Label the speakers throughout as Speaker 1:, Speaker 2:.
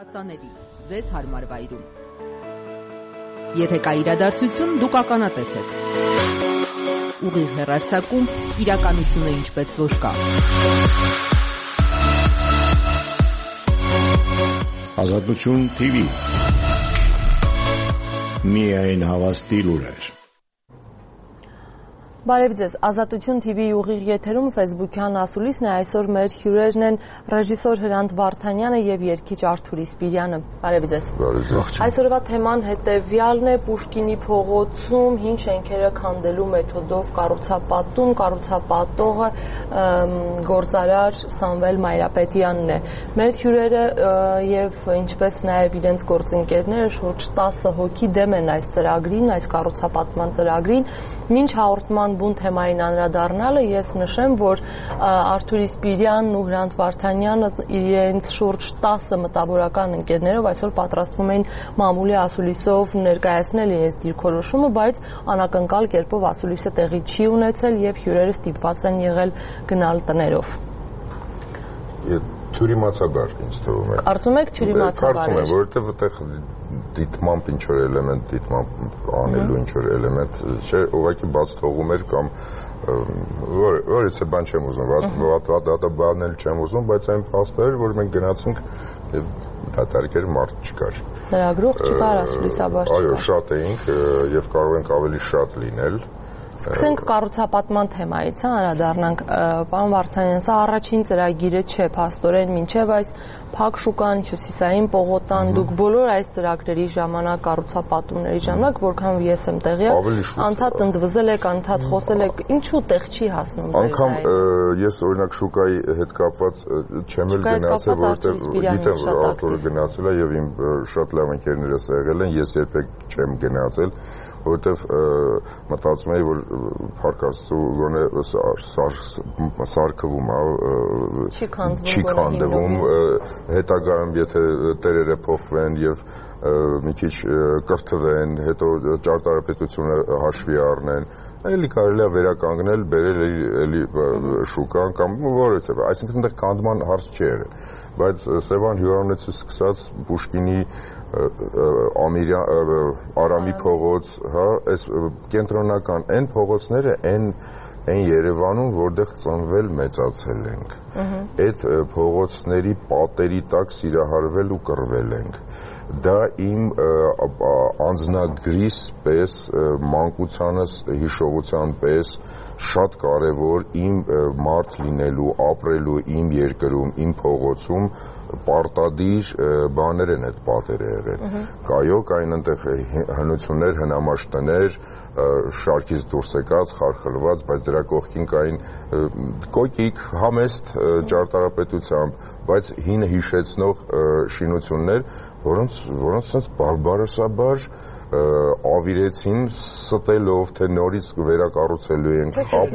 Speaker 1: Հասանելի, ձեզ հարմար վայրում։ Եթե կա իրադարձություն, դուք ականատես եք։ Ուղիղ հեռարձակում իրականությունը ինչպես որ կա։
Speaker 2: Ազատություն TV միայն հավաստի լուրեր։
Speaker 3: Բարև ձեզ, Ազատություն TV-ի ուղիղ եթերում Facebook-յան ասուլիսն է, այսօր մեր հյուրերն են ռեժիսոր Հրանտ Վարդանյանը եւ երգիչ Արթուր Իսպիրյանը։ Բարև ձեզ։ Այսօրվա թեման հետեւյալն է՝ Պուշկինի փողոցում հին շենքերը քանդելու մեթոդով կառուցապատում, կառուցապատողը գործարար Սամվել Մայրապետյանն է։ Մեր հյուրերը եւ ինչպես նաեւ իրենց գործընկերները շուրջ 10 հոգի դեմ են այս ծրագրին, այս կառուցապատման ծրագրին, մինչ հաղորդման բուն թեմային անդրադառնալը ես նշեմ, որ Արթուր Իսպիրյանն ու Հրանտ Վարդանյանը իրենց շուրջ 10 մտավորական ընկերներով այսօր պատրաստվում էին մամուլի ասուլիսով ներկայացնել իրենց դիրքորոշումը, բայց անակնկալ կերպով ասուլիսը տեղի չի ունեցել եւ հյուրերը ստիպված են եղել գնալ տներով։
Speaker 4: Թյուրիմացաբար ինձ թվում է։
Speaker 3: Կարծում եք թյուրիմացաբար։
Speaker 4: Կարծում եմ, որովհետև այդտեղ դիտմամբ ինչ որ էլեմենտ, դիտմամբ անելու ինչ որ էլեմենտ, չէ, ուղղակի բաց թողում էր կամ որից է բան չեմ ուզում, վատ բանել չեմ ուզում, բայց այն փաստը էր, որ մենք գնացինք եւ դատարկ էր մարդ չկար։
Speaker 3: Լրագրող չկար, ասուլիսաբար չկար։
Speaker 4: Այո, շատ էինք եւ կարող ենք ավելի շատ լինել։
Speaker 3: Սկսենք կառուցապատման թեմայից, անդրադառնանք, պարոն Վարդանյան, սա առաջին ծրագիրը չէ, փաստորեն մինչև այս Փակ շուկան, Հյուսիսային պողոտան, դուք բոլոր այս ծրագրերի ժամանակ, կառուցապատումների ժամանակ, որքան ես եմ տեղյակ, անդադ ընդվզել եք, անդադ խոսել եք, ինչու տեղ չի հասնում։
Speaker 4: Անգամ ես օրինակ շուկայի հետ կապված չեմ էլ գնացել, որովհետև գիտեմ, որ Արթուրը գնացել է եւ իմ շատ լավ ընկերներս եղել են, ես երբեք չեմ գնացել, որովհետև մտածում եմ, որ Փառք Աստծո գոնե սարքվում է, չի քանդվում, հետագայում եթե տերերը փոխվեն եւ մի քիչ կրթվեն, հետո ճարտարապետությունը հաշվի առնեն, էլի կարելի է վերականգնել, բերել էլի շուկան կամ որովհետեւ, այսինքն այնտեղ կանդման հարց չի եղել, բայց Սևան հյուրանոցից սկսած Պուշկինի Արամի փողոց, հա, այս կենտրոնական այն փողոցները այն Երևանում, որտեղ ծնվել մեծացել ենք։ Այդ փողոցների պատերի տակ սիրահարվել ու կռվել ենք։ Դա իմ անձնագրիս պես, մանկությանս հիշողության պես շատ կարևոր իմ մարդ լինելու, ապրելու իմ երկրում, իմ փողոցում պարտադիր բաներ են այդ պատերը եղել։ Կայո, կային այնտեղ հնություններ, հնամաշ տներ, շարքից դուրս եկած, խարխլված, բայց դրա կողքին կային կոկիկ, համեստ ճարտարապետությամբ, բայց հինը հիշեցնող շինություններ, որոնց sense բարբարոսաբար ավիրեցին ստելով, թե նորից վերակառուցելու ենք,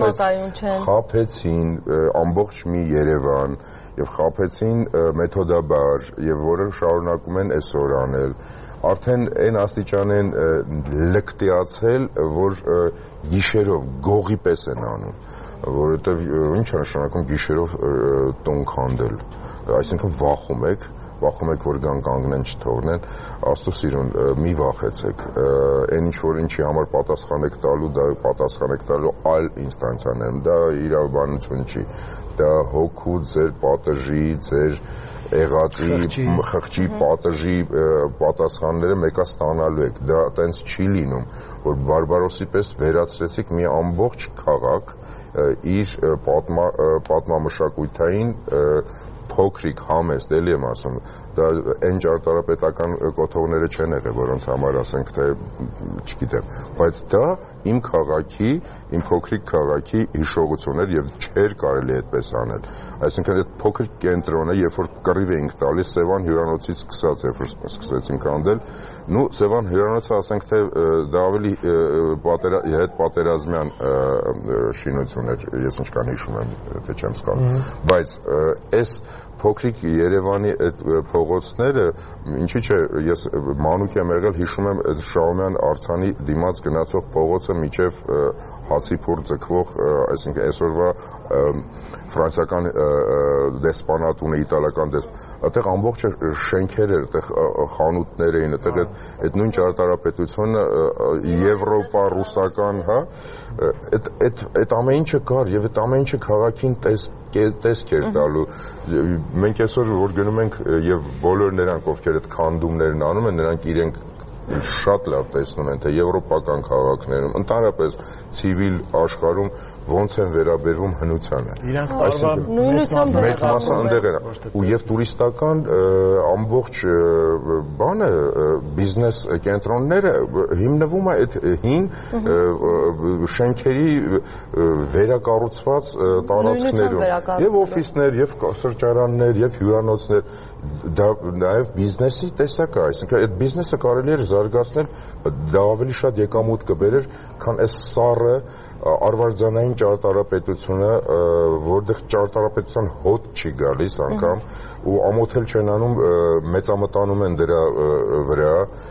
Speaker 4: խաբեցին ամբողջ մի Երևան եւ խաբեցին մեթոդաբար եւ որը շարունակում են այսօր անել։ Արդեն այն աստիճան են լկտիացել, որ գիշերով գողի պես են անում, որովհետեւ ինչ է նշանակում գիշերով տուն քանդել, այսինքն վախում եք, որ գան կանգնեն չթողնեն, Աստծո սիրուն, մի վախեցեք, այն ինչ որ ինչի համար պատասխան եք տալու, դա պատասխան եք տալու այլ ինստանցիաներում, դա իրավաբանություն չի, դա հոգու, ձեր պատժի, ձեր եղածի, խղճի, պատժի պատասխանները մեկա ստանալու եք, դա տենց չի լինում, որ բարբարոսի պես վերացրեցիք մի ամբողջ քաղաք իր պատմամշակութային փոքրիկ համեստ, էլի եմ ասում, դա այն ճարտարապետական կոթողները չեն եղել, որոնց համար ասենք, թե չգիտեմ, բայց դա իմ քաղաքի, իմ փոքրիկ քաղաքի հիշողություն էր եւ չէր կարելի այդպես անել։ Այսինքն այդ փոքր կենտրոնը, երբ որ կռիվ էինք տալիս Սևան հյուրանոցից սկսած, երբ որ սկսեցինք անդել, նու Սևան հյուրանոցը ասենք, թե դա ավելի հետպատերազմյան շինություն էր, ես ինչքան հիշում եմ, թե չեմ սխալվում, բայց այս փոքրիկ Երևանի այդ փողոցները, ինչի՞ չէ, ես մանուկ եմ եղել, հիշում եմ այդ Շահումյան արձանի դիմաց գնացող փողոցը միջև Հացիփուր ձգվող, այսինքն այսօրվա ֆրանսիական դեսպանատունը, իտալական այդտեղ ամբողջ շենքեր էր, այդտեղ խանութներ էին, այդտեղ այդ նույն ճարտարապետությունը եվրոպա-ռուսական, հա, այդ ամեն ինչը կար եւ այդ ամեն ինչը քաղաքին տեսք էր տալու։ Մենք այսօր որ գնում ենք եւ բոլոր նրանք, ովքեր այդ քանդումներն անում են, նրանք իրենք շատ լավ տեսնում են, թե եվրոպական քաղաքներում, ընդհանրապես ցիվիլ աշխարհում ոնց են վերաբերվում հնությանը։ Այսինքն մեծ մասը այնտեղ է, ու եւ տուրիստական ամբողջ բանը բիզնես կենտրոնները հիմնվում է այդ հին շենքերի վերակառուցված տարածքներում, եւ օֆիսներ, եւ սրճարաններ, եւ հյուրանոցներ, դա նաեւ բիզնեսի տեսակ է, այսինքն այդ բիզնեսը կարելի է զարգացնել, դա ավելի շատ եկամուտ կբերեր, քան այս սառը արվարձանային ճարտարապետությունը, որտեղ ճարտարապետության հոտ չի գալիս անգամ, ու ամոթել չեն անում, մեծամտանում են դրա վրա,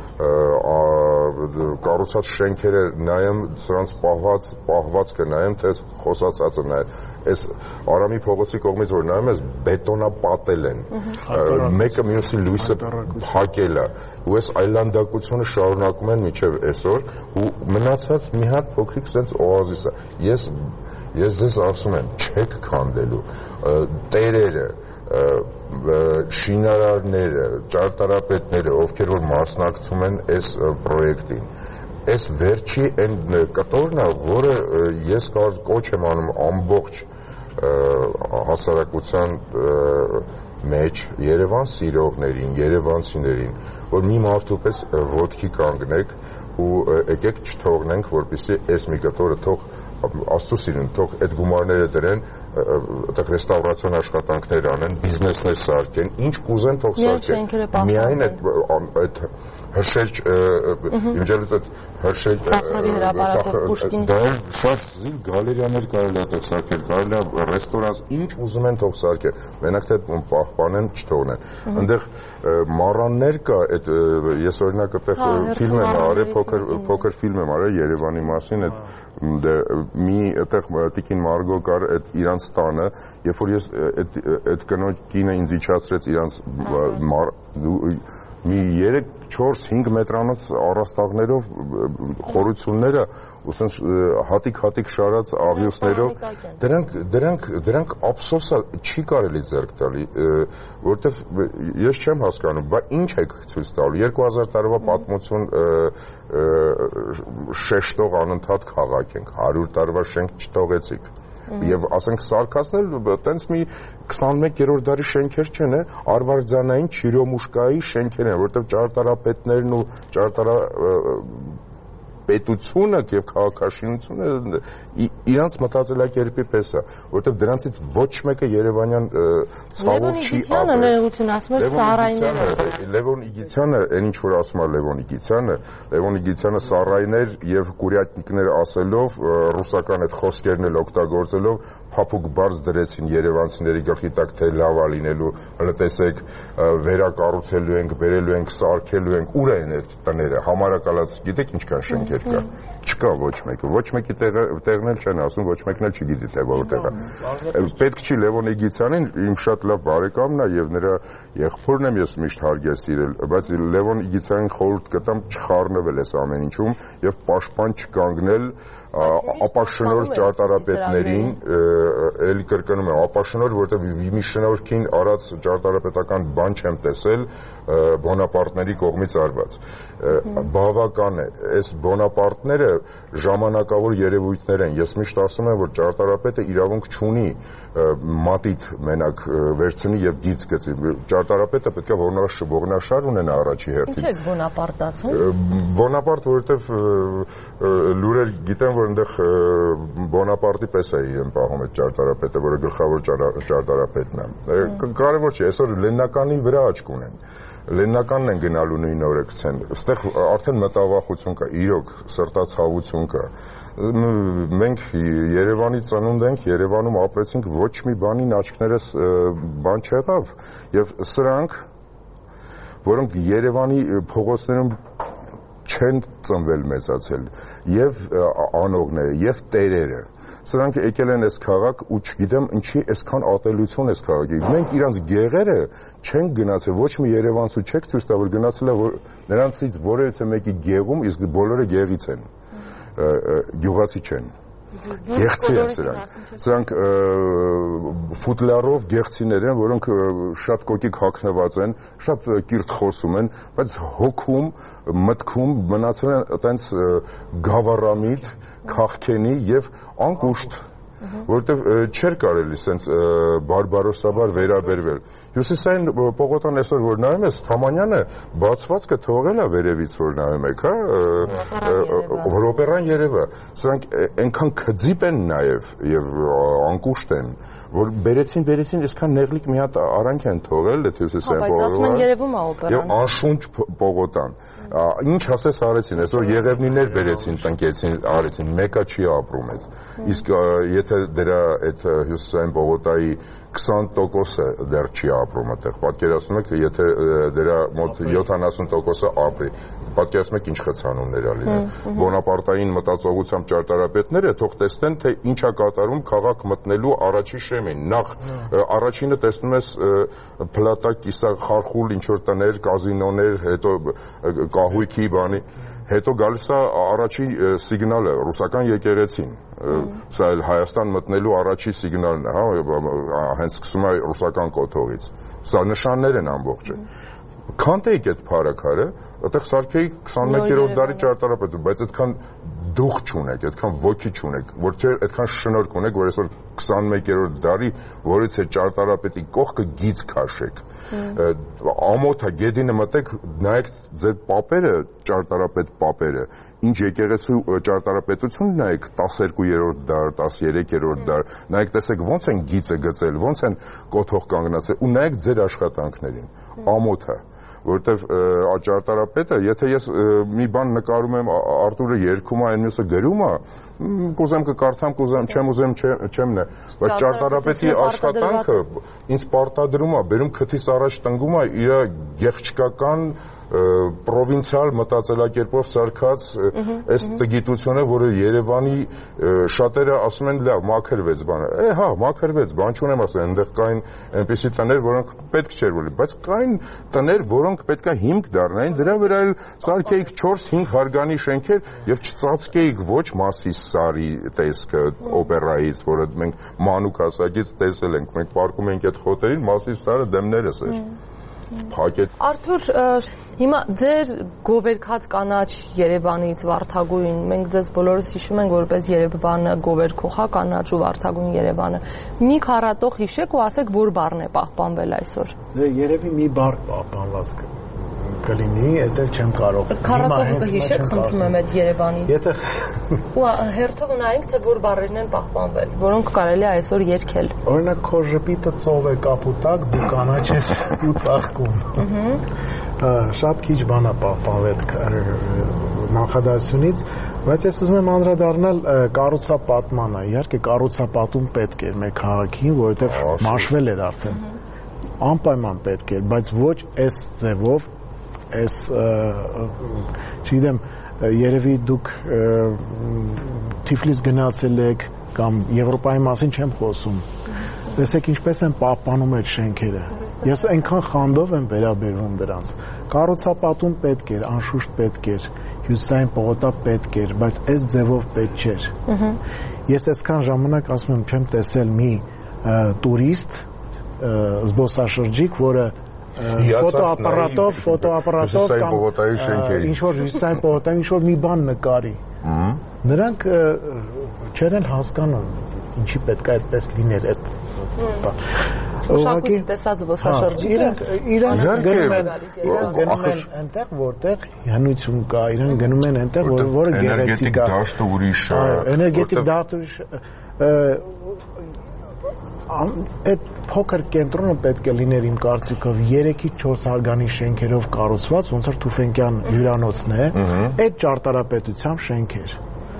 Speaker 4: կառուցած շենքերը նայեմ, սրանց պահվածքը նայեմ, թե խոսածածը նայեմ, այս Արամի փողոցի կողմից որ նայում ես, բետոնապատել են, մեկը մյուսի լույսը փակել է, ու այս այլանդակությունը շարունակում են մինչև այսօր, ու մնացած մի հատ փոքրիկ սենց օազիս է։ Ես ձեզ ասում եմ, չեք քանդելու, տերերը, շինարարները, ճարտարապետները, ովքեր որ մասնակցում են այս պրոյեկտին, այս վերջի այն կտորն է, որը ես կոչ եմ անում ամբողջ հասարակության մեջ Երևան սիրողներին, երևանցիներին, որ մի մարդու պես ոտքի կանգնեք ու եկեք չթողնենք, որպեսզի այս մի կտորը թող Աստծո սիրուն, թող այդ գումարները դրեն, այդտեղ ռեստավրացիոն աշխատանքներ անեն, բիզնեսներ սարքեն, ինչ կուզեն թող սարքեն։ Միայն այդ հրշեջ, իմջալից այդ հրշեջ, դա շատ զիլ գալերիաներ կարելի է այդտեղ սարքել, կարելի է ռեստորանս, ինչ ուզում են թող սարքեն, մենակ թե պահպանեն, չթողնեն։ Այնտեղ մառաններ կա, ես օրինակ այդտեղ ֆիլմ եմ արել, փոքր ֆիլմ եմ արել Երևանի մասին, մի այդտեղ տիկին Մարգո կար այդ իրանց տանը, երբ որ ես այդ կինը ինձ իջացրեց իրանց մի 3-4-5 մետրանոց առաստաղներով խորությունները, ուսենց հատիկ շարած աղյուսներով, դրանք ափսոսա չի կարելի ձեռք տալի, որովհետև ես չեմ հասկանում, բա ինչ եք ցույց տալու, 2000 տարվա պատմություն շեշտող անընդհատ քաղաք ենք, 100 տարվա շենք չթողեցիք, եւ ասենք սարքացնել տենց մի 21-րդ դարի շենքեր չեն, արվարձանային Չիրոմուշկայի շենքեր են, որտեղ ճարտարապետներն ու պետությունը եւ քաղաքաշինությունը իրանց մտածելակերպի պես է, որտեղ դրանցից ոչ մեկը երևանյան ցավով չի ապրել։ Լևոն Իգիթյանը, այն ինչ որ ասում է Լևոն Իգիթյանը սառայներ եւ կուրյատնիկներ ասելով, ռուսական այդ խոսքերն էլ օգտագործելով փափուկ բարձ դրեցին երևանցիների գլխի տակ, թե լավ է լինելու, հələ տեսեք, վերակառուցելու ենք, բերելու ենք, սարքելու ենք, ուր են այդ տները, համարակալած, գիտեք ինչքան շենքեր կա, չկա ոչ մեկի տեղն էլ չեն ասում, ոչ մեկն էլ չգիտի թե որտեղ է։ Պետք չի Լևոն Իգիթյանին, իմ շատ լավ բարեկամն է եւ նրա եղբորն եմ ես միշտ հարգել սիրել, բայց Լևոն Իգիթյանին խորհուրդ կտամ չխառնվել այս ամեն ինչում եւ պաշտպան չկանգնել ապաշնոր ճարտարապետներին, էլի կրկնում եմ, ապաշնոր, որովհետև մի շնորհքին արած ճարտարապետական բան չեմ տեսել Բոնապարտների կողմից արված։ Բավական է, այս Բոնապարտները ժամանակավոր երևույթներ են։ Ես միշտ ասում եմ, որ ճարտարապետը իրավունք չունի մատիտ մենակ վերցնի եւ գիծ գծի։ Ճարտարապետը պետք է ողնաշար ունենա առաջի հերթին։
Speaker 3: Ինչ է Բոնապարտ ասում։
Speaker 4: Բոնապարտ, որովհետև լուրեր գիտեմ, որ այնտեղ Բոնապարտի պես է իրեն պահում այդ ճարտարապետը, որը գլխավոր ճարտարապետն է։ Կարևոր չի, այսօր Լեննականի վրա աչք ունեն։ Լեննականն են գնալու նույն օրը գցեն։ Այստեղ արդեն մտավախություն կա, իրոք սրտացավություն կա։ Մենք Երևանի ծնունդ ենք, Երևանում ապրեցինք, ոչ մի բանին աչքներս բան չեղավ, եւ սրանք, որոնք Երևանի փողոցներում չեն ծնվել մեծացել, եւ անողները, եւ տերերը, սրանք եկել են այս քաղաք ու չգիտեմ ինչի այսքան ատելություն այս քաղաքի։ Մենք իրանց գեղերը չենք գնացել, ոչ մի երևանցու չեք ցույց տա, որ գնացել է, որ նրանցից որևիցե մեկի գեղում, իսկ բոլորը գեղից են, գյուղացի չեն։ Գեղցի են սրանք ֆուտլարով գեղցիներ են, որոնք շատ կոկիկ հագնված են, շատ կիրթ խոսում են, բայց հոգում, մտքում մնացել են այտենց գավառամիտ, քաղքենի եւ անկուշտ, որտեվ չէր կարելի սենց բարբարոսաբար վերաբերվել։ Հյուսիսային պողոտան այսօր որ նայում ես, Թամանյանը բացվածքը թողել է վերևից որ նայում եք, որ օպերան Երևա, սրանք այնքան քծիպ են նաև եւ անկուշտ են, որ բերեցին, այսքան նեղլիկ մի հատ արանք են թողել այդ հյուսիսային
Speaker 3: պողոտան։ Բայց ասում են Երևում է օպերան։
Speaker 4: Եվ անշունչ պողոտան։ Ինչ ասես արեցին, այսօր Եղևնիներ բերեցին, տնկեցին, արեցին, մեկը չի ապրում այդ։ Իսկ եթե դրա այդ հյուսիսային պողոտայի 20%-ը դեռ չի ապրում այդտեղ։ Պատկերացնում եք, եթե դրա մոտ 70%-ը ապրի, պատկերացնում եք ինչ խցանումներ ա լինել։ Բոնապարտային մտածողությամբ ճարտարապետները թող տեսնեն, թե ինչ է կատարում քաղաք մտնելու առաջի շեմին։ Նախ առաջինը տեսնում ես փլատակ, կիսակ, խարխուլ, ինչ որ տներ, կազինոներ, հետո կահույքի բանի, հետո գալիս է առաջի սիգնալը, ռուսական եկեղեցին։ Սա էլ Հայաստան մտնելու առաջի սիգնալն է, հա, հենց սկսում է ռուսական կոթողից։ Սա նշաններ են ամբողջը։ Քանտեիք այդ փարակարը, այդտեղ սարքեիք 21-րդ դարի ճարտարապետը, բայց այդքան դուխ չունեք, այդքան ոգի չունեք, որ չէ այդքան շնորհք ունեք, որ այսօր 21-րդ դարի որից է ճարտարապետի կողքը գիծ քաշեք։ Ամոթա գեդինը մտեք, նայեք ձեր պապերը, ճարտարապետ պապերը, ինչ եկեղեցու ճարտարապետություն նայեք 12-րդ դար, 13-րդ դար, նայեք տեսեք ոնց են գիծը գծել, ոնց են կոթող կանգնացել ու նայեք ձեր աշխատանքներին։ Ամոթա որտեվ ճարտարապետը, եթե ես մի բան նկարում եմ, Արտուրը երգում է, այն մյուսը գրում է, կուզեմ կկարդամ, չեմ ուզեմ չեմ նե, բայց ճարտարապետի աշխատանքը ինձ պարտադրում է, բերում քթիս առաջ տնգում է իր գեղչկական պրովինցիալ մտածելակերպով սարքած այս տգիտությունը, որը Երևանի շատերը ասում են լավ, մաքրվեց բանը։ Հա, մաքրվեց, բան չունեմ ասել, այնտեղ կային այնպիսի տներ, որոնք պետք չէր որ, բայց կային տներ, որոնք պետք է հիմք դառնային, դրա վրա էլ սարքեիք 4-5 հարգանի շենքեր եւ չծածկեիք ոչ Մասիս Սարի տեսքը օպերայից, որը մենք մանուկ հասակից տեսել ենք, մենք պարկում ենք այդ խոտերին, Մասիս Սարը դեմներս էր։
Speaker 3: Արթուր, հիմա ձեր գովերքած կանաչ Երևանից վարդագույն, մենք ձեզ բոլորս հիշում ենք որպես Երևանը գովերքող կանաչ ու վարդագույն Երևանը։ Մի քառատող հիշեք ու ասեք, որ բառն է պահպանվել այսօր։
Speaker 5: Երևի մի բառ պահպանված կլինի, այդտեղ չեմ կարող։
Speaker 3: Քառատողը կհիշեք, խնդրում եմ այդ Երևանի։
Speaker 5: Եթե
Speaker 3: ու հերթով նայենք, թե որ բառերն են պահպանվել, որոնք կարելի է այսօր երգել։
Speaker 5: Օրինակ քո ժպիտը ծով է կապուտակ, դու կանաչ ես ու ծաղկում։ Շատ քիչ բան է պահպանվել նախադասությունից, բայց ես ուզում եմ անդրադառնալ կառուցապատմանը։ Իհարկե կառուցապատում պետք էր մեր քաղաքին, որովհետև մաշվել էր արդեն։ Անպայման պետք էր, բայց ոչ այս ձևով, այս չգիտեմ, երևի դուք Թիֆլիս գնացել եք կամ Եվրոպայի մասին չեմ խոսում։ Տեսեք ինչպես են պահպանում այդ շենքերը։ Ես այնքան խանդով եմ վերաբերվում դրանց։ Կառուցապատում պետք էր, անշուշտ պետք էր, հյուսիսային պողոտա պետք էր, բայց այս ձևով պետք չէր։ Ես այսքան ժամանակ ասում եմ, չեմ տեսել մի տուրիստ, զբոսաշրջիկ, որը ֆոտոապարատով կամ ինչ-որ հյուսիսային պողոտային ինչ-որ մի բան նկարի։ Նրանք չեն էլ հասկանում, ինչի պետք է այդպես լիներ այդ
Speaker 3: Շապուց տեսած զբոսաշրջիկը
Speaker 5: իրենք գնում են այնտեղ, որտեղ հնություն կա, իրենք գնում են այնտեղ, որը գեղեցիկ է։
Speaker 4: Էներգետիկ դաշտը ուրիշ է։
Speaker 5: Էներգետիկ դաշտը ուրիշ այդ փոքր կենտրոնը պետք է լիներ իմ կարծիքով 3-ից 4 հարգանի շենքերով կառուցված, ոնց որ Թուֆենկյան հյուրանոցն է, այդ ճարտարապետությամբ շենքեր։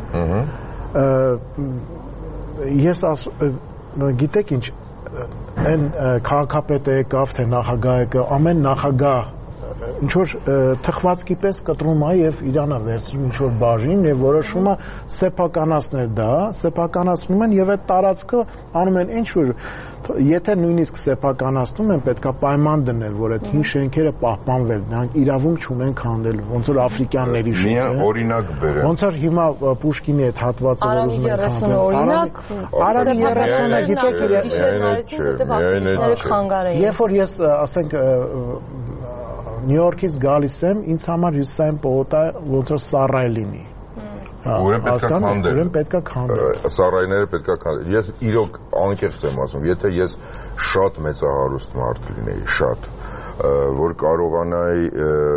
Speaker 5: Ես գիտեք ինչ, այն քաղաքապետը եկավ, թե նախագահը եկավ, ամեն նախագահ ինչ-որ թխվածքի պես կտրում է և իրան է վերցնում ինչ-որ բաժին և որոշում է սեփականացնել դա, սեփականացնում են և այդ տարածքը անում են ինչ-որ, եթե նույնիսկ սեփականացնում են, պետք է պայման դնել, որ այդ հին շենքերը պահպանվել, նրանք իրավունք չունեն քանդել, ոնց որ աֆրիկյանների շենքերը։
Speaker 4: Միայն օրինակ բերեմ։
Speaker 5: Ոնց որ հիմա Պուշկինի այդ հատվածը որ ուզում են քանդել։ Երբ որ ես, ասենք, Նյու Յորքից գալիս եմ, ինձ համար Հյուսիսային պողոտա ոնց որ սառայ լինի։ Ուրեմն պետք է քանդել։
Speaker 4: Սառայները պետք է քանդել։ Ես իրոք անկեղծ եմ ասում, եթե ես շատ մեծահարուստ մարդ լինեի, շատ, որ կարողանայի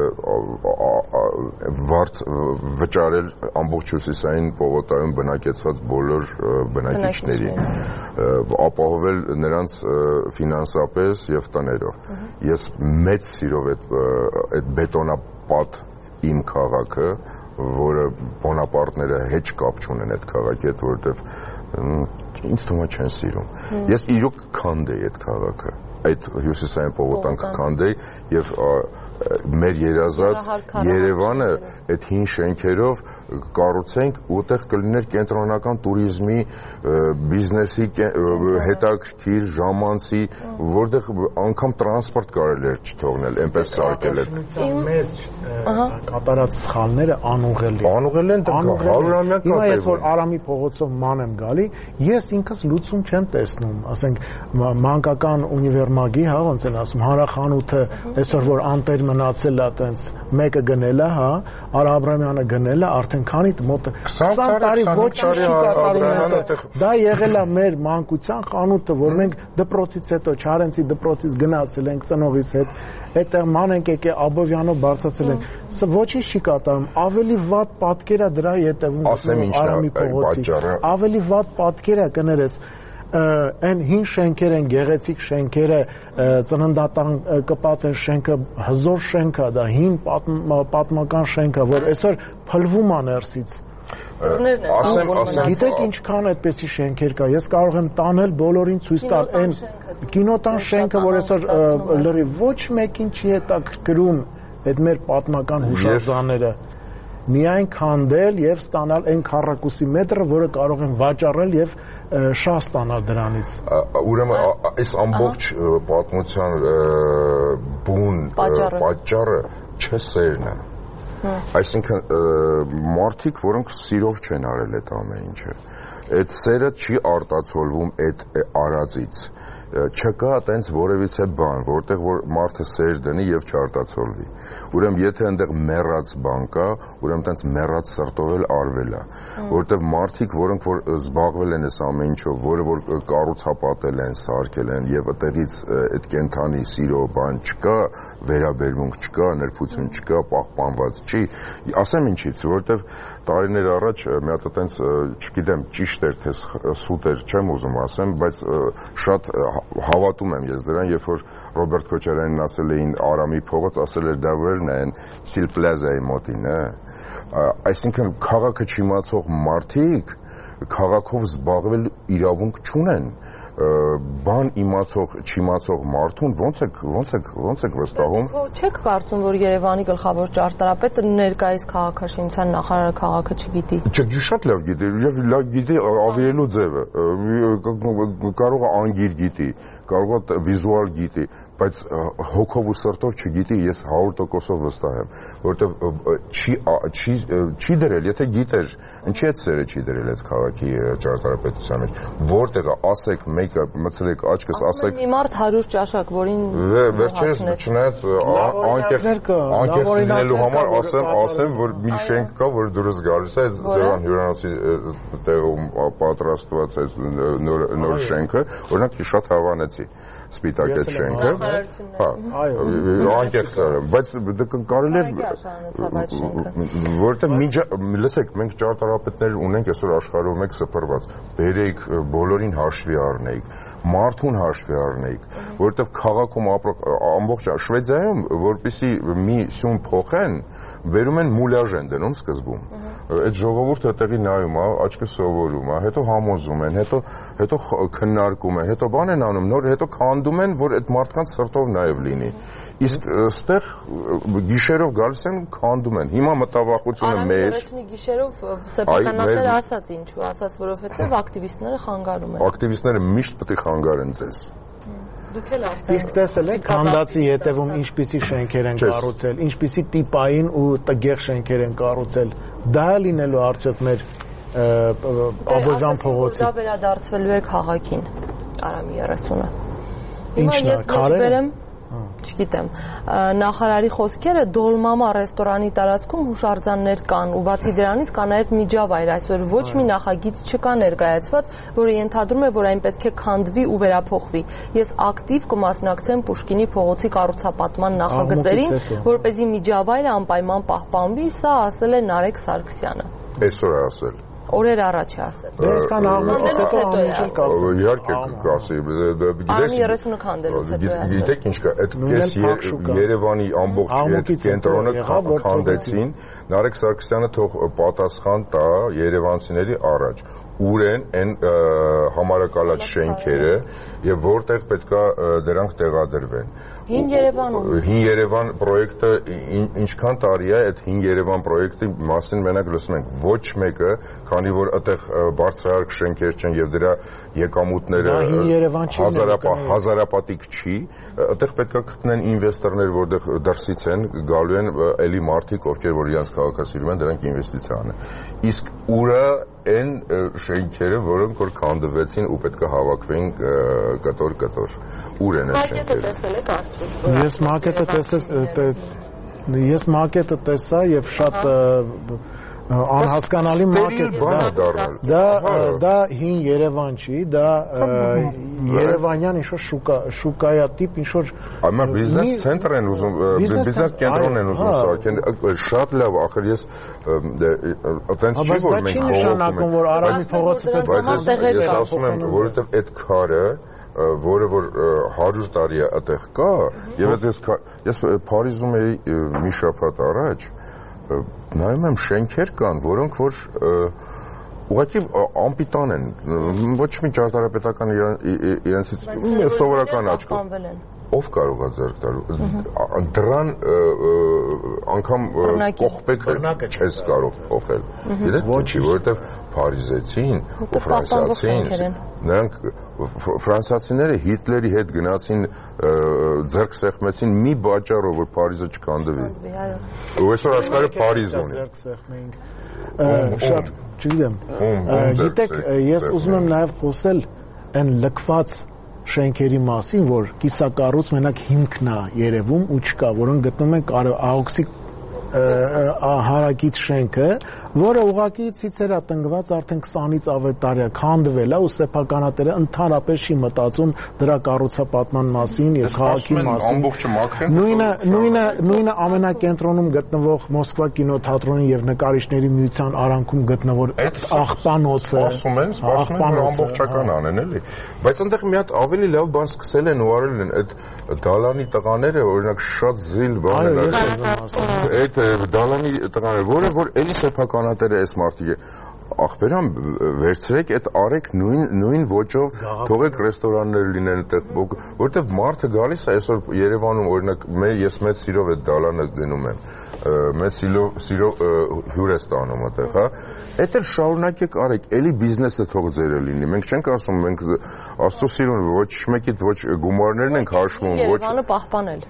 Speaker 4: վճարել ամբողջ Հյուսիսային պողոտայում բնակեցված բոլոր բնակիչներին, ապահովել նրանց ֆինանսապես և տներով։ Ես մեծ սիրով այդ բետոնապատ իմ քաղաքը, որը Բոնապարտները հեչ կապ չունեն այդ քաղաքի հետ, որովհետև ինձ թվում է չեն սիրում։ Ես իրոք քանդեի այդ քաղաքը, այդ Հյուսիսային պողոտան կքանդեի և մեր երազած Երևանը այդ հին շենքերով կառուցենք, ուտեղ կլիներ կենտրոնական туриզմի, բիզնեսի հետաքրքիր ժամանցի, որտեղ անգամ տրանսպորտ կարելի էր չթողնել, այնպես սարքել այդ։
Speaker 5: Մեր կատարած սխալները անուղղելի։
Speaker 4: Անուղղելի են դրանք 100-ամյա կապ։
Speaker 5: Հիմա ես որ Արամի փողոցով ման եմ գալի, ես ինքս լուծում չեմ տեսնում, ասենք մանկական ունիվերմագի, հա, ոնց են ասում, հանրախանութը, այսօր որ անտեր մնացել է այտենց մեկը գնել է, հա, Արա Աբրամյանը գնել է, արդեն քանի մոտ 20 տարի ոչինչ չի կատարում։ Դա եղել է մեր մանկության խանութը, որ մենք դպրոցից հետո Չարենցի դպրոցից գնացել ենք ծնողիս հետ, այդտեղ ման ենք եկել Աբովյանով բարձրացել ենք։ Սա ոչինչ չի կատարում, ավելի վատ պատկեր է դրա հետևում Արամի փողոցի։ Ավելի վատ պատկեր է կներես այն հին շենքեր են, գեղեցիկ շենքերը, ծննդատան կպած են շենքը, հզոր շենքը, դա հին պատմական շենքը, որ այսօր փլվում է ներսից։ Գիտեք ինչքան այդպեսի շենքեր կա, ես կարող եմ տանել բոլորին ցույց տալ այն կինոտան շենքը, որ այսօր լրի ոչ մեկին չի հետաքրքրում այդ մեր պատմական հուշարձանները։ Միայն քանդել և ստանալ այն քառակուսի մետրը, որը կարող են վաճառել և շահ ստանալ դրանից։
Speaker 4: Ուրեմն այս ամբողջ պատմության բուն պատճառը չէ սերն է։ Այսինքն մարդիկ, որոնք սիրով չեն արել այդ ամեն ինչը, այդ սերը չի արտացոլվում այդ արածից։ Չկա այտենց որևիցե բան, որտեղ որ մարդը սեր դնի եւ չարտացոլվի։ Ուրեմն եթե այնտեղ մեռած բան կա, ուրեմն այտենց մեռած սրտով էլ արվել է, որտեղ մարդիկ, որոնք որ զբաղվել են այս ամեն ինչով, որը որ կառուցապատել են, սարքել են եւ այդտեղից այդ կենթանի սիրո բան չկա, վերաբերմունք չկա, նրբություն չկա, պահպանված չի։ Ասեմ ինչից, որտեղ տարիներ առաջ մի հատ այտենց, չգիտեմ, ճիշտ էր թե սուտ էր, չեմ ուզում ասեմ, բայց շատ հավատում եմ ես դրան, երբ որ Ռոբերտ Քոչարյանին ասել էին Արամի փողոց, ասել էր դա վերն է, Սիլ Պլազայի մոտին է։ Այսինքն քաղաքը չիմացող մարդիկ քաղաքով զբաղվել իրավունք չունեն։ Բան իմացող, չիմացող մարդուն ոնց եք վստահում։
Speaker 3: Չեք կարծում, որ Երևանի գլխավոր ճարտարապետը ներկայիս քաղաքաշինության նախարարը քաղաքը չգիտի։
Speaker 4: Շատ լավ գիտի, եւ լավ գիտի ավիրելու ձևը։ Կարող է անգիր գիտի, կարող է վիզուալ գիտի, բայց հոգով ու սրտով չգիտի, ես 100%-ով վստահ եմ, որովհետև չի դրել, եթե գիտեր, ինչի այդ սերը չի դրել այդ քաղաքի ճարտարապետության մեջ, որտեղը ասեք, մեկը մցրեք աչքս, ասեք։
Speaker 3: Մի մարդ 100 ճաշակ, որին
Speaker 4: վերջերս չնայած անկեղծ լինելու համար ասեմ, որ մի շենք կա, որ դուրս գալիս է, Զևան հյուրանոցի տեղում պատրաստված այդ նոր շենքը, օրինակ շատ հավանեցի։ սպիտակ այդ շենքը։ Հա, անկեղծ եմ, բայց կարելի է որովհետև լսեք, մենք ճարտարապետներ ունենք այսօր աշխարհում եք սփռված։ Բերեիք բոլորին հաշվի առնեիք, մարդուն հաշվի առնեիք, որովհետև քաղաքում ամբողջ Շվեդիայում, որպեսզի մի սյուն փոխեն, բերում են մուլյաժ են դնում սկզբում։ Այդ ժողովուրդը այդտեղի նայում է, աչքը սովորում է, հետո համոզում են, հետո քննարկում են, հետո բան են անում, նոր հետո քանդում են, որ այդ մարդկանց սրտով նաև լինի։ Իսկ այստեղ գիշերով գալիս են քանդում են։ Հիմա մտավախությունը մեր
Speaker 3: գիշերով սեփականատերը ասաց ինչու, ասաց որովհետև ակտիվիստները խանգարում են։
Speaker 4: Ակտիվիստները միշտ պետք է խանգարեն ձեզ։
Speaker 3: Դուք էլ արդեն
Speaker 5: իսկ տեսել եք քանդածի հետևում ինչպիսի շենքեր են կառուցել, ինչպիսի տիպային ու տգեղ շենքեր են կառուցել։ Դա է լինելու արդյոք մեր Աբովյան փողոցի։
Speaker 3: Դա վերադարձվելու է քաղաքին, Արամի 30-ը։
Speaker 5: Ինչն է, քարերը։
Speaker 3: Չգիտեմ, նախարարի խոսքերը Դոլմամա ռեստորանի տարածքում հուշարձաններ կան ու բացի դրանից կա նաև միջավայր, այսօր ոչ մի նախագիծ չկա ներկայացված, որը ենթադրում է, որ այն պետք է քանդվի ու վերափոխվի։ Ես ակտիվ կմասնակցեմ Պուշկինի փողոցի կառուցապատման նախագծերին, որպեսզի միջավայրը անպայման պահպանվի, սա ասել է Նարեկ Սարգսյանը։
Speaker 4: Այսօր ասել։
Speaker 3: Օրեր առաջ է ասել։
Speaker 5: Դե այսքան աղմուկից հետո ամեն կասի։
Speaker 4: Իհարկե կասի,
Speaker 3: Արմի 30-ը քանդելուց հետո է ասել։
Speaker 4: Գիտեք ինչ կա, այդ Երևանի ամբողջ կենտրոնը քանդեցին, Նարեկ Սարգսյանը թող պատասխան տա երևանցիների առաջ։ Ուր են այն համարակալած շենքերը եւ որտեղ պետքա դրանք տեղադրվեն։
Speaker 3: Հին Երևանում։
Speaker 4: Հին Երևան պրոյեկտը ինչքան տարի է այդ Հին Երևան պրոյեկտի մասին մենակ լսում ենք ոչ մեկը, քանի որ այդտեղ բարձրահարկ շենքեր չեն եւ դրա եկամուտները հազարապատիկ չի, այդտեղ պետքա գտնեն ինվեստորներ, որտեղ դրսից են գալու են էլի մարդիկ, ովքեր որ իրենց քաղաքասիրում են, դրանք ինվեստիցիա անեն։ Իսկ ուրա այն շենքերը, որոնք որ քանդվեցին ու պետք է հավաքվեին կտոր։ Ուր են այդ շենքերը։
Speaker 5: Ես մակետը տեսա եւ շատ անհասկանալի մակետ դա հին Երևան չի, դա Երևանյան ինչ-որ շուկայատիպ ինչ-որ
Speaker 4: Այմա բիզնես ցենտր են ուզում, բիզնես կենտրոն են ուզում սարքեն, շատ լավ, ախր ես այտենց չի որ մենք
Speaker 5: նշանակում որ Արամի փողոցը պետք է
Speaker 4: ես ասում եմ, որովհետև այդ քարը որը որ 100 տարի է այդտեղ կա եւ ես Փարիզում էի մի շաբաթ առաջ նայում եմ շենքեր կան, որոնք որ ուղղակի անպիտան են, ոչ մի ճարտարապետական իրենցից սովորական աչքով։ Ով կարող է ձեռք տալ։ Դրան անգամ կողպեքը չես կարող փոխել։ Գիտեք ինչի, որովհետև փարիզեցին ու ֆրանսիացին, նրանք ֆրանսիացիները Հիտլերի հետ գնացին ձեռք սեղմեցին մի բաճառով որ Փարիզը չքանդվի։ Ու այսօր աշխարհը Փարիզ ունի։
Speaker 5: Ձեռք սեղմեինք։ Շատ չգիտեմ։ Գիտեք, ես ուզում եմ նաև խոսել այն լքված շենքերի մասին, որ կիսակառույց մենակ հիմքն է երևում ու չկա, որոնք գտնում են Աղոքսի հարակից շենքը, որը ուղղակի ցիցերա տնկված արդեն 20-ից ավել տարի է քանդվել է ու սեփականատերը ընդհանրապես չի մտածում դրա կառուցապատման մասին եւ քաղաքի մասին։ Նույնը ամենակենտրոնում գտնվող Մոսկվա կինոթատրոնի եւ նկարիչների միության արանքում գտնվող աղբանոցը,
Speaker 4: ասում են ամբողջական անեն էլի։ Բայց այնտեղ մի հատ ավելի լավ բան սկսել են ու արել են այդ դալանի տղաները, օրինակ շատ զիլ բան են դալանի տղաները, որը որ էլի սեփականատերը էս մարդիկ է, ախպերան վերցրեք այդ արեք նույն ոճով թողեք ռեստորաններ լինեն այդտեղ, որովհետև մարդը գալիս է այսօր Երևանում օրինակ ես մեծ սիրով այդ դալանը գնում եմ, մեծ սիրով հյուր է ստանում այդտեղ, հա, այդ էլ շարունակեք արեք, էլի բիզնեսը թող ձերը լինի, մենք չենք ասում, մենք Աստծո սիրուն ոչ մեկիդ ոչ գումարներն ենք հաշվում, ոչ
Speaker 3: Երևանը պահպանել,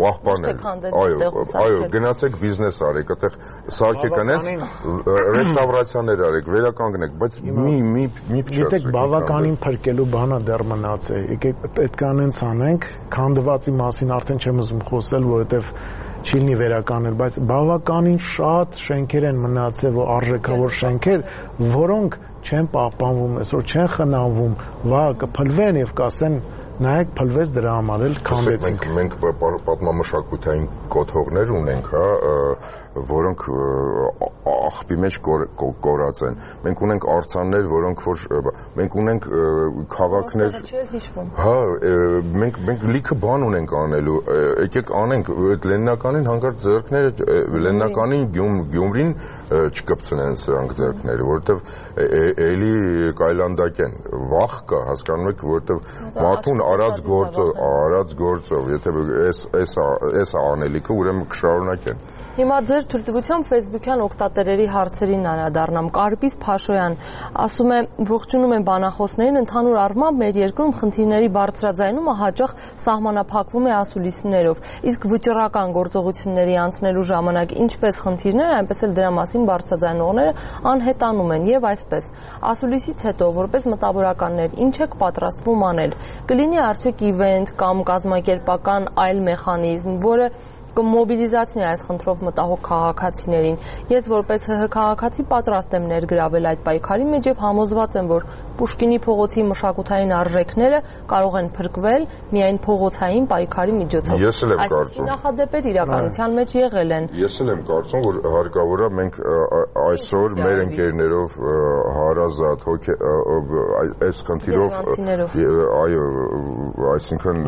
Speaker 4: այո, գնացեք բիզնես արեք, այդտեղ սարքեք անենց ռեստավրացիաներ արեք, վերականգնեք, բայց մի
Speaker 5: Գիտեք, բավականին փրկելու բանը դեռ մնաց է, եկեք պետք է անենց անենք, քանդվածի մասին արդեն չեմ ուզում խոսել, որովհետև չի լինի վերականգնել, բայց բավականին շատ շենքեր են մնացել, արժեքավոր շենքեր, որոնք չեն պահպանվում, այսօր չեն խնամվում, վաղ կփլվեն եւ կասեն նայեք փլվեց դրա համար էլ քանդեցինք։
Speaker 4: Մենք պատմամշակութային կոթողներ ունենք, հա, որոնք աղբի մեջ կորած են։ Մենք ունենք արձաններ, որոնք մենք ունենք քաղաքներ։ Հա, մենք լիքը բան ունենք անելու։ Եկեք անենք այդ Լենինականին հանկարծ ձեռքները Լենինականին Գյումրին չկպցնեն սրանք ձեռքները, որովհետև էլի կայլանդակ են։ Վախ կա, հասկանում եք, որովհետև մարդուն արած գործով, եթե էս անելիքը ուրեմն կշարունակեն։
Speaker 3: Հիմա ձեր թույլտվությամբ Facebook-յան օգտատերերի հարցերին անդրադառնամ։ Կարպիս Փաշոյան ասում է, ողջունում եմ բանախոսներին, ընդհանուր առմամբ մեր երկրում խնդիրների բարձրաձայնումը հաճախ սահմանափակվում է ասուլիսներով, իսկ վճռական գործողությունների անցնելու ժամանակ ինչպես խնդիրները, այնպես էլ դրա մասին բարձրաձայնողները անհետանում են եւ այսպես։ Ասուլիսից հետո որպես մտավորականներ ինչ եք պատրաստվում անել։ Կլինի արդյոք իվենթ կամ կազմակերպական այլ մեխանիզմ, որը կմոբիլիզացնի այս խնդրով մտահոգ քաղաքացիներին։ Ես որպես ՀՀ քաղաքացի պատրաստ եմ ներգրավել այդ պայքարի մեջ եւ համոզված եմ, որ Պուշկինի փողոցի մշակութային արժեքները կարող են փրկվել միայն փողոցային պայքարի միջոցով։
Speaker 4: Ես էլ եմ կարծում։
Speaker 3: Այս նախադեպեր իրականության մեջ եղել են։
Speaker 4: Ես էլ եմ կարծում, որ հարկավոր է մենք այսօր մեր ընկերներով հարազատ այս խնդիրով, այո, այսինքն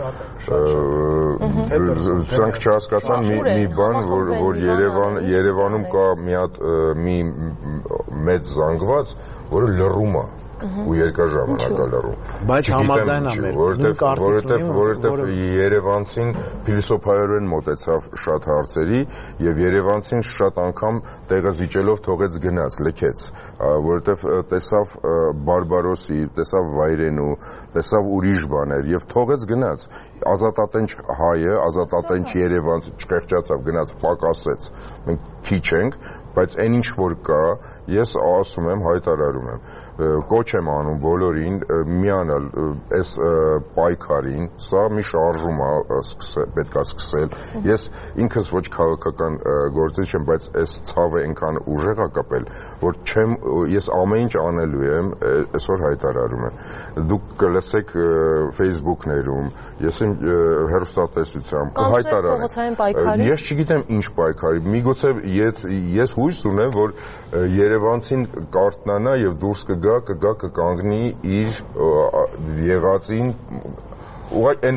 Speaker 4: սրանք հասկացան մի բան, որ Երևանում կա մի մեծ զանգված, որը լռում է ու երկար ժամանակ է լռում։
Speaker 5: Բայց համաձայն է
Speaker 4: որովհետև երևանցին փիլիսոփայորեն մոտեցավ շատ հարցերի եւ երևանցին շատ անգամ տեղը զիջելով թողեց գնաց, լքեց, որովհետև տեսավ բարբարոսի, տեսավ վայրենու, տեսավ ուրիշ բաներ եւ թողեց գնաց։ Ազատատենչ հայը, ազատատենչ երևանց չկեղճացավ, գնաց պակասեց։ Մենք քիչ ենք, բայց այն ինչ որ կա, ես ասում եմ, հայտարարում եմ, կոչ եմ անում բոլորին միանալ այս պայքարին, սա մի շարժում է պետք է սկսել։ Ես ինքս ոչ քաղաքական գործիչ եմ, բայց այս ցավը այնքան ուժեղ է կապել, որ ես ամեն ինչ անելու եմ, այսօր հայտարարում եմ։ Դուք կլսեք Facebook-ներում, ես եմ հեռուստատեսությամբ կհայտարարեմ։ Ես չգիտեմ ինչ պայքարի, միգուցե ես հույս ունեմ, որ երևանցին կարթնանա եւ դուրս կկանգնի իր եղածին այն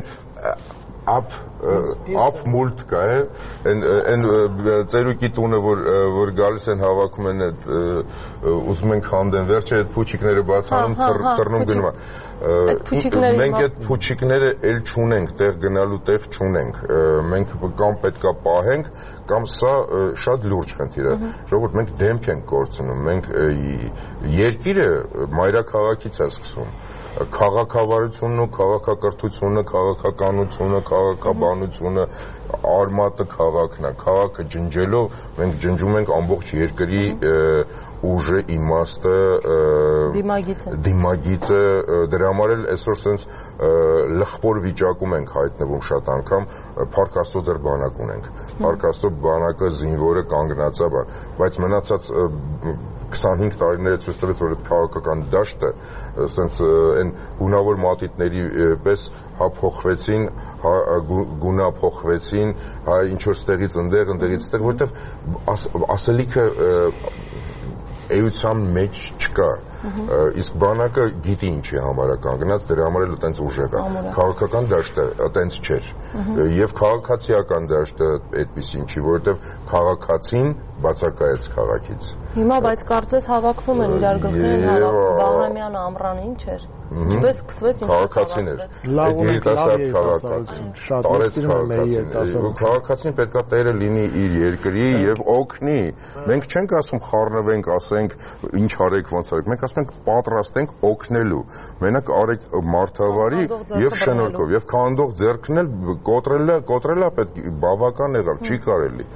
Speaker 4: ափ մուլտ կա է այն ծերուկի տունը որ գալիս են հավաքում են այդ ուզում ենք հանդեն վերջը այդ փուչիկները բացանում թռնում գնում մենք այդ փուչիկները էլ չունենք տեղ գնալու տեղ չունենք մենք կամ պետքա պահենք կամ սա շատ լուրջ խնդիր է ժողովուրդ մենք դեմք ենք կորցնում մենք երկիրը մայրաքաղաքից է սկսում քաղաքավարությունն ու քաղաքակրթությունը, քաղաքականությունը, քաղաքաբանությունը, արմատը քաղաքն է, քաղաքը ջնջելով մենք ջնջում ենք ամբողջ երկրի ուժը, իմաստը, դիմագիծը, դրա համար էլ այսօր սենց լխպոր վիճակում ենք հայտնվում շատ անգամ, փառք Աստծո դեռ բանակ ունենք, փառք Աստծո բանակը զինվորը կանգնած է, բայց մնացած 25 տարիները ցույց տվեց, որ այդ քաղաքական դաշտը սենց այն գունավոր մատիտների պես փոխվեցին, գունափոխվեցին, ինչ որ ստեղից ընդեղ, ընդեղից ստեղ, որովհետև ասելիքը էության մեջ չկա, իսկ բանակը գիտի ինչի համար է կանգնած, դրա համար էլ այտենց ուժեղ է, քաղաքական դաշտը այտենց չէր, եւ քաղաքացիական դաշտը այդպիսին չի, որովհետև քաղաքացին բացակայեց քաղաքից։
Speaker 3: Հիմա բայց կարծես հավաքվում են իրար գլխին Բաղրամյանը Ամռանը ինչ էր։ Ինչպես սկսվեց,
Speaker 4: քաղաքացին էր։ Այդ երիտասարդ քաղաքացին, տարեց քաղաքացին։ Քաղաքացին պետքա տերը լինի իր երկրի եւ օգնի։ Մենք չենք ասում խառնվենք, ասենք ինչ արեք, ոնց արեք։ Մենք ասում ենք պատրաստ ենք օգնելու։ Մենակ արեք մարդավարի եւ շնորհքով եւ քանդող ձեռքն էլ կոտրելա պետք բավական եղավ, չի կարելի։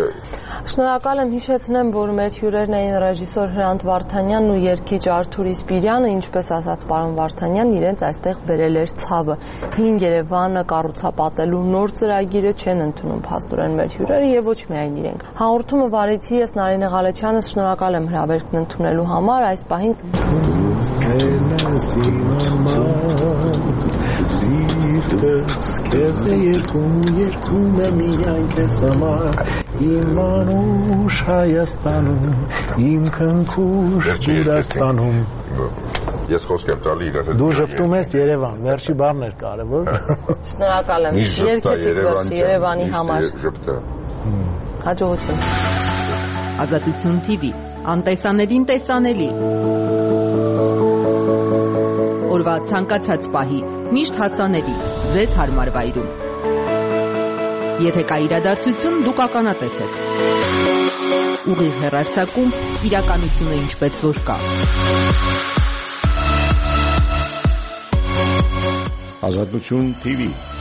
Speaker 3: Շնորհակալ եմ, հիշեցնեմ, որ մեր հյուրերն էին ռեժիսոր Հրանտ Վարդանյանն ու երգիչ Արթուր Իսպիրյանը։ Սպիրյանը, ինչպես ասաց պարոն Վարդանյանն, իրենց այստեղ բերել էր ցավը։ Հին Երևանը կառուցապատելու նոր ծրագիրը չեն ընդունում փաստորեն մեր հյուրերը եւ ոչ միայն իրենք։ Հաղորդումը վարեցի ես Նարինե Ղալեչյանս, շնորհակալ եմ հրավերքն ընդունելու համար։ Այս պահին
Speaker 5: Սիրտս քեզ է երգում է միայն քեզ համար Իմ անուշ Հայաստանում, իմ քնքուշ Ղուրաստանում
Speaker 4: Ես խոսք եմ տալի իրար հետ
Speaker 5: Դու ժպտում ես Երևան, վերջի բառն էր կարևոր
Speaker 3: Շնորհակալ եմ, երկեցիք վերջի Երևանի համար Հաջողություն
Speaker 1: Ազատություն TV, անտեսանելին տեսանելի Օրվա ցանկացած պահի, միշտ հասանելի, ձեզ հարմար վայրում Եթե կա իրադարձություն, դուք ականատես եք Ուղիղ հեռարձակում, իրականությունը ինչպես որ կա
Speaker 2: Ազատություն TV